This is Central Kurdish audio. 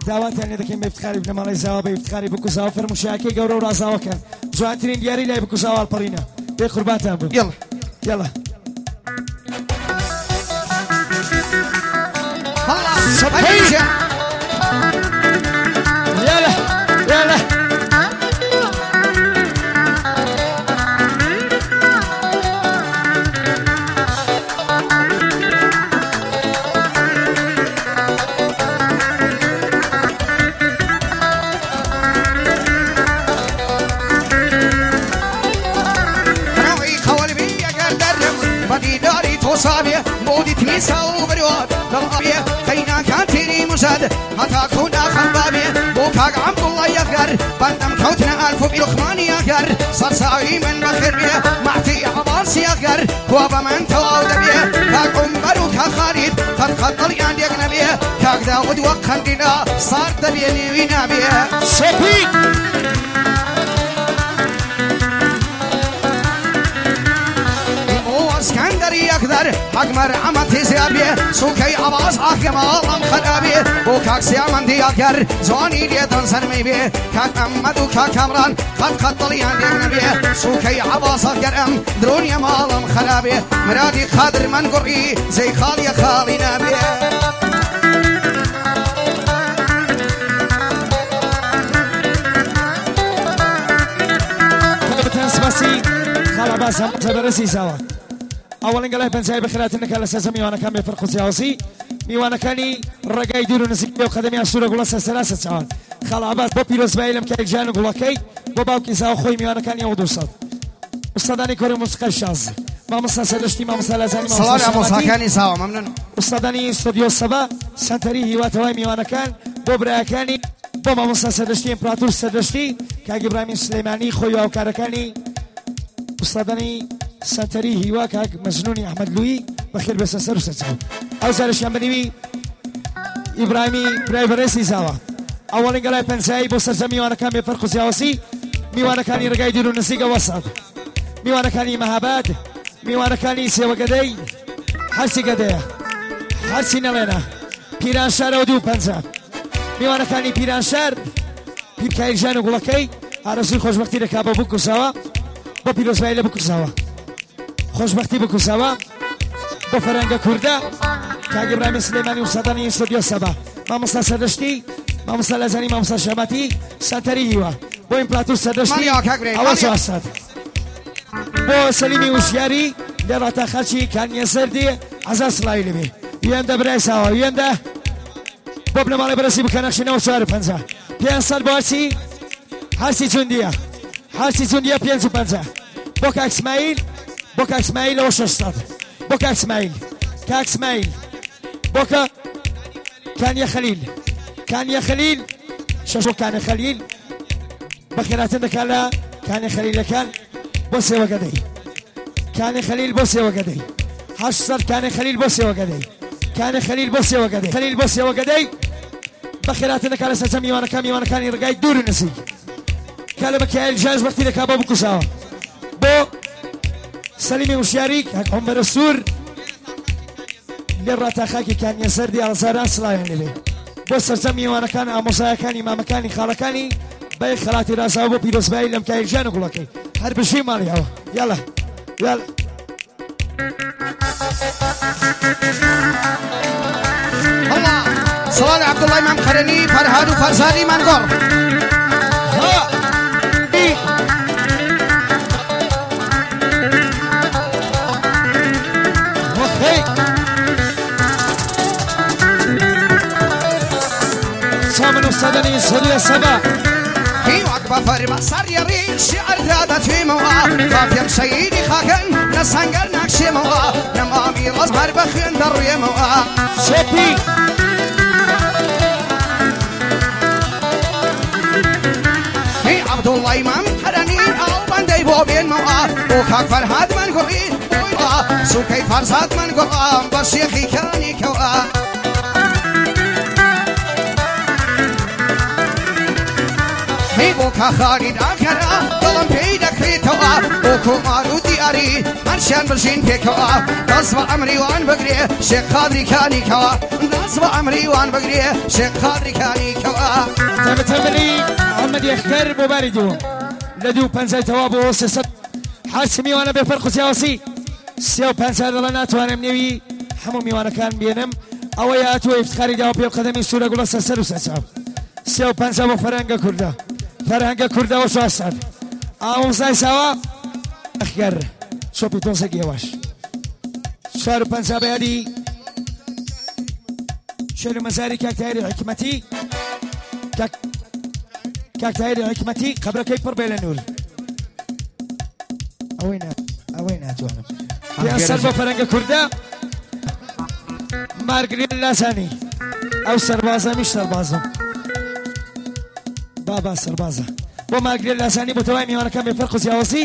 داواتیان لێ دەکەین بە افتخاری بنە ماڵی زاوا بە افتخاری بکوزاوە فەرموشایەکەی گەورە و ڕازاوەکەن جوانترین دیاری لای بکوزاوە هەڵپەڕینە بێ قوربانتان بم يلا يلا صباحية يلا يلا صابية مودي تميسا وبريوات للغابية خينا كانتيني مزاد هتا كونا خنبابية بوكاق عبد الله يغر بندم كوتنا ألف بيلخماني يغر صرصاوي من بخربية معتي عباس يغر وابا من تواود بيه كاق عمبر وكا خالد قد طليان يغنبيه كاق داود وقندنا صار دبيني وينابيه شبيك اسكندري يقدر حق مرعمة زيابيه سوكي عباس حاكم الله مخدابيه وكاك سيامن دي يقر زواني دي تنسر ميبيه كاك أمد وكاك كامران قد طليان دي نبيه سوكي عباس أقرم درون يا مال مخدابيه مرادي قادر من قري زي خالي خالي نبيه بتنسبسي خلا بس هم تبرسي سوا أولاً قال بنساي بخيراتنا كلا ساسا ميوانا كان بفرق سياسي ميوانا كاني رجع يدورون نسيك وخدمي الصورة قولا سلاسة ساعات خلا عباس بوبيروس بايلم كي جانو قولا كي بوباوكي ساو خوي ميوانا كان يودو صاد أستاذاني كوري موسيقى الشاز ما مصا سدشتي ما مصا لازاني ما مصا صلاة موسى كاني ساو ممنون أستاذاني استوديو السبا سنتري هواتواي ميوانا كان بوبرا كاني بوما مصا سدشتي إمبراطور سدشتي كاج إبراهيم سليماني خوي وكاركاني أستاذاني سنتري هوا كاك مجنوني أحمد لوي بخير بس سر وسرسو أو زارش يمنيوي إبراهيمي برايفرسي زاوا أولاً قال بنساي بوسر ميوانا كان بفرق سياسي ميوانا كان يرجع يديرون نسيجا وسط ميوانا كان مهابات ميوانا كان سيوا قدي حرسي قدي حرسي نلنا بيران شار ودو بنسا ميوانا كان بيران شار بيركاي جانو قلكي عرسي خوش وقتي ركابو بوكو سوا بوبيروس بايله بوكو سوا خوشبختی بکن سوا با فرنگ کرده که ابراهیم سلیمانی و صدانی استودیو سبا ما مصلا سردشتی ما مصلا لزنی ما مصلا شماتی سنتری هیوا با این پلاتور سردشتی آوازو هستد با سلیمی وشیاری دواتا خرچی کنی سردی عزاز لایلی بی یونده برای سوا یونده باب نمالی برسی بکنخشی نو سوار پنزه 500 بارسی هرسی چوندیا 550 بوک اسماعیل بوكا اسماعيل وش الصاد بوكا اسماعيل كاك اسماعيل بوكا كان يا خليل شاشو كان يا خليل بخيراتنا كلا كان يا خليل كان بوسي وقدي كان يا خليل بوسي وقدي حشر كان يا خليل بوسي وقدي كان يا خليل بوسي وقدي خليل بوسي وقدي بخيراتنا كلا سامي وانا كان يرجع يدور النسي كلا بكيل جاز وقتي لك ابو كوساوا بو سليمي وشاريك عمر السور للرتا خاكي كان يسردي على زاران صلاين لي بصر زمي وانا كان اموسايا كاني ما مكاني خالكاني باي خلاتي راسا ابو بيروس باي لم كاي جانو قولكي حرب شي مالي هوا يلا الله صلاة عبد الله امام خرني فرهاد وفرزاني منقر صدني صدي السبا في وقبة فرما صار يرين شعر ذات في موعى قافيا سيدي خاكن نسنقل نقشي موعى نمامي غزمر بخين در موعى شبي في عبد الله امام حرني او بندي بوبين موعى وكاك فرهاد من قرين سوكي فرزاد من قرام بشيخي كاني كوعى بوكا خالد أكرا ظلم بيدك في توعى بوكو مارودي یاری هەرچیان بژین پێکەوە دەست بە ئەمریوان بگرێ شێخ قادریکانی کەوە دەست بە ئەمریوان بگرێ شێخ قادریکانی کەوە تەمەتەمەلی محەممەد یەخکەر بۆ باری دووەم لە 250 تەوا بۆ 300 حرس میوانە بێ فەرق و سیاسی 350 دەڵە ناتوانم نێوی هەموو میوانەکان بێنم ئەوەی هاتووە ئیفتخاری داوە پێ قەدەمی سوورە گوڵە سەر و سەرچاو 350 بۆ فەرهەنگە کوردە فەرهەنگە کوردەوە 400 ئاوزای ساوە ئەخگەر چۆپی تۆزە گێواش 450 بەیادی شێر مەزاری کاکتایری حکمەتی کاکتایری حکمەتی قەبرەکەی پڕ بێ لە نور ئەوەی ناتوانم پێیان سەر بۆ فەرهەنگە کوردە مارگرێت لاسانی ئەو سەربازە میش سەربازم بابا سەربازە بۆ مارگرێت لاسانی بۆ تەواوی میوانەکان بێ فەرق و جیاوازی